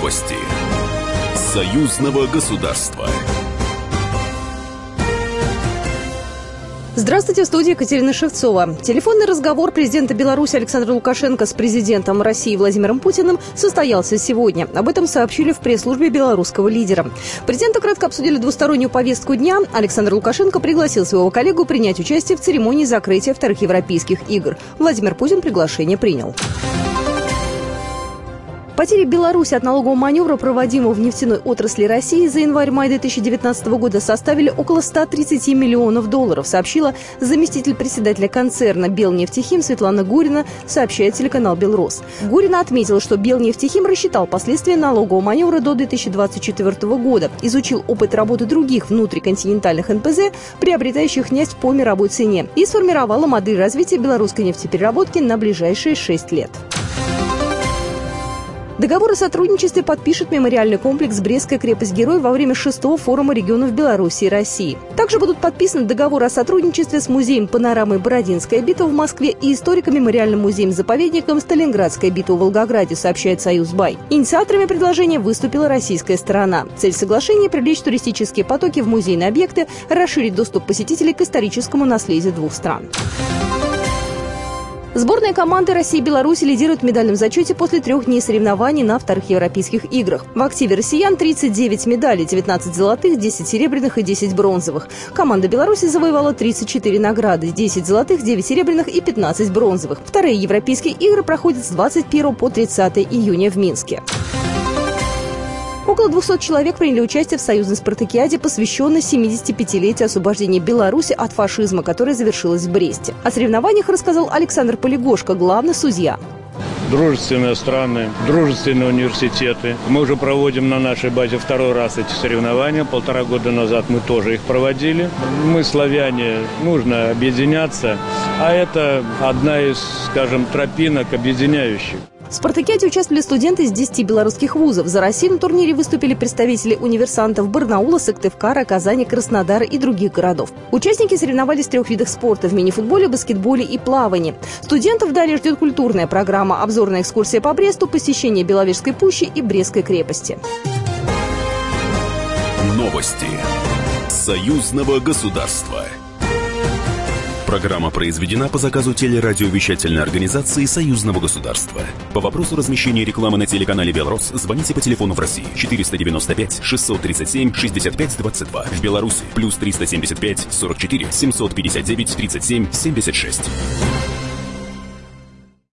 Новости союзного государства. Здравствуйте, в студии Екатерина Шевцова. Телефонный разговор президента Беларуси Александра Лукашенко с президентом России Владимиром Путиным состоялся сегодня. Об этом сообщили в пресс-службе белорусского лидера. Президенты кратко обсудили двустороннюю повестку дня. Александр Лукашенко пригласил своего коллегу принять участие в церемонии закрытия вторых Европейских игр. Владимир Путин приглашение принял. Потери Беларуси от налогового маневра, проводимого в нефтяной отрасли России за январь-май 2019 года, составили около 130 миллионов долларов, сообщила заместитель председателя концерна «Белнефтехим» Светлана Гурина, сообщает телеканал «Белрос». Гурина отметила, что «Белнефтехим» рассчитал последствия налогового маневра до 2024 года, изучил опыт работы других внутриконтинентальных НПЗ, приобретающих нефть по мировой цене, и сформировала модель развития белорусской нефтепереработки на ближайшие 6 лет. Договор о сотрудничестве подпишет мемориальный комплекс «Брестская крепость-герой» во время 6-го форума регионов Беларуси и России. Также будут подписаны договоры о сотрудничестве с музеем панорамы «Бородинская битва» в Москве и историко-мемориальным музеем-заповедником «Сталинградская битва» в Волгограде, сообщает «Союзбай». Инициаторами предложения выступила российская сторона. Цель соглашения – привлечь туристические потоки в музейные объекты, расширить доступ посетителей к историческому наследию двух стран. Сборная команды России и Беларуси лидирует в медальном зачете после 3 дней соревнований на вторых Европейских играх. В активе россиян 39 медалей, 19 золотых, 10 серебряных и 10 бронзовых. Команда Беларуси завоевала 34 награды, 10 золотых, 9 серебряных и 15 бронзовых. Вторые Европейские игры проходят с 21 по 30 июня в Минске. Около 200 человек приняли участие в союзной спартакиаде, посвященной 75-летию освобождения Беларуси от фашизма, которая завершилась в Бресте. О соревнованиях рассказал Александр Полигошко, главный судья. Дружественные страны, дружественные университеты. Мы уже проводим на нашей базе второй раз эти соревнования. 1,5 года назад мы тоже их проводили. Мы, славяне, нужно объединяться, а это одна из, скажем, тропинок объединяющих. В спартакиаде участвовали студенты из 10 белорусских вузов. За Россию на турнире выступили представители универсантов Барнаула, Сыктывкара, Казани, Краснодара и других городов. Участники соревновались в 3 видах спорта – в мини-футболе, баскетболе и плавании. Студентов далее ждет культурная программа, обзорная экскурсия по Бресту, посещение Беловежской пущи и Брестской крепости. Новости союзного государства. Программа произведена по заказу телерадиовещательной организации Союзного государства. По вопросу размещения рекламы на телеканале «Белрос» звоните по телефону в России 495 637 65 22. В Беларуси +375 44 759 37 76.